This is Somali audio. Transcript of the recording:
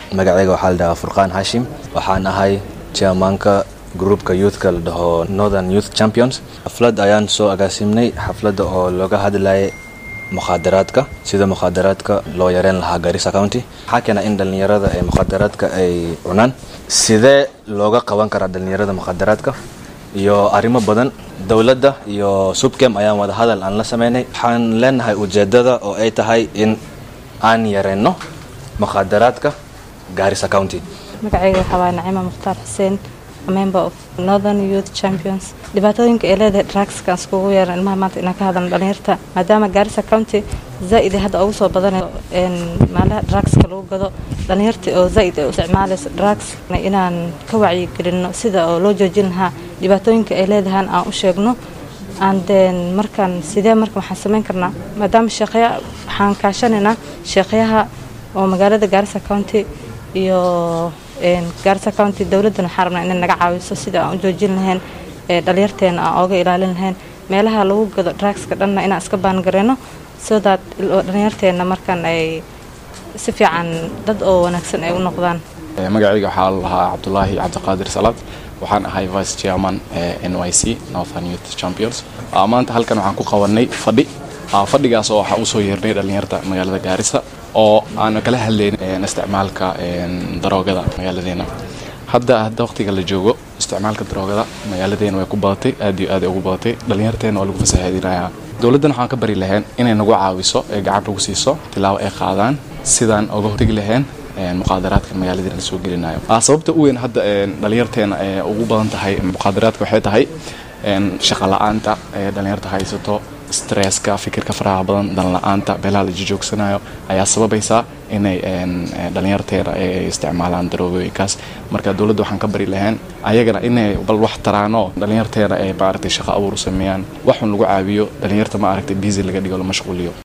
magacayga waxaa la dhahaa Furqaan Hashim waxaan ahay chairmanka groupka youthka la dhaho Northern Youth Champions xaflad ayaan soo agaasimnay xaflada oo looga hadlayay mukhadaraadka sida mukhadaraadka loo yareen lahaa Garissa County waxaa keena in dhalinyarada ay mukhadaraadka ay cunaan sidee looga qaban karaa dhalinyarada mukhadaraadka iyo arrimo badan dawladda iyo subcam ayaan wada hadal aan la sameynay waxaan leenahay ujeedada oo ay tahay in aan yareeno mukhadaraadka Garissa County magacayga waxaa Naima Mukhtar Hussein member of Northern Youth Champions dhibaatooyinka ay leedahay drugs-ka iskugu yeeran ilmaha maanta inaan ka hadalno dhalinyarta maadaama Garissa County zaid hadda ugu soo badanayo maalaha drugs-ka lagu gado dhalinyarta oo zaid u isticmaalayso drugs inaan ka wacyi gelino sida oo loo joojin lahaa dhibaatooyinka ay leedahay aan u sheegno and markan sidee waxaan sameyn karnaa maadaama sheekhayaha waxaan kaashanaynaa sheekhayaha oo magaalada Garissa County iyo Garissa County dawladana xarabna in naga caawiso sida aan u joojin lahayn dhalinyarteena aan uga ilaalin lahayn meelaha lagu gado drugs-ka dhanna inaan iska baan gareeno so that dhalinyarteena markan ay si fiican dad oo wanaagsan ay u noqdaan magacayga waxaa la lahaa Cabdullaahi Cabdiqaadir Salaad waxaan ahay vice chairman NYC Northern Youth Champions maanta halkan waxaan ku qabanay fadhigaas oo waxa uu soo yeernay dhalinyarta magaalada Garissa oo aan kala hadlayn isticmaalka daroogada magaaladeena hadda waqtiga la joogo isticmaalka daroogada magaaladeena way ku badatay aad iyo aad ugu badatay dhalinyarteena waa lagu fasahaadinayaa dawladdan waxaan ka bari lahayn inay nagu caawiso ee gacan lagu siiso tilaabo ay qaadaan sidaan uga hortagi lahayn muqaadaraadka magaaladeena soo gelinayo sababta u weyn hadda dhalinyarteena ugu badan tahay muqaadaraadka waxay tahay shaqo la'aanta dhalinyarta haysato stresska fikirka faraha badan dan la'aanta beelaha la joogsanayo ayaa sababaysa inay dhalinyarteena ay isticmaalaan daroogooyinkaas marka dawladda waxaan ka bari lahayn ayagana inay bal wax taraano dhalinyarteena ay maaragtay shaqo abuur sameeyaan waxun lagu caawiyo dhalinyarta maaragtay busy laga dhigo la mashquuliyo